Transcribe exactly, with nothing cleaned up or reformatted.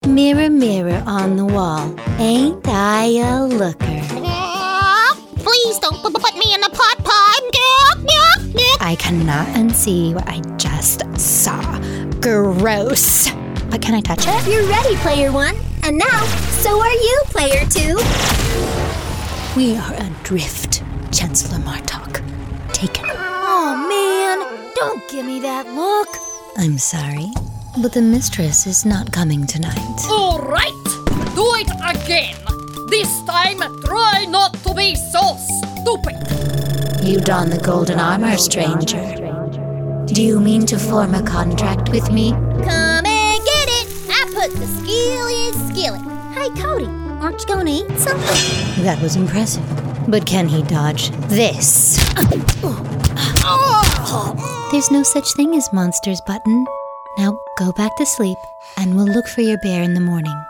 Mirror, mirror on the wall, ain't I a looker? Uh, please don't put me in the pot pie. I cannot unsee what I just saw. Gross. But can I touch it? You're ready, player one. And now, so are you, player two. We are adrift, Chancellor Martok. Taken. Oh, man. Don't give me that look. I'm sorry, but the mistress is not coming tonight. All right. Do it again. This time, try not to be so stupid. You don the golden armor, stranger. Do you mean to form a contract with me? Come and get it. I put the skill in skillet. Hey, Cody, aren't you going to eat something? That was impressive. But can he dodge this? There's no such thing as monsters, Button. Now go back to sleep, and we'll look for your bear in the morning.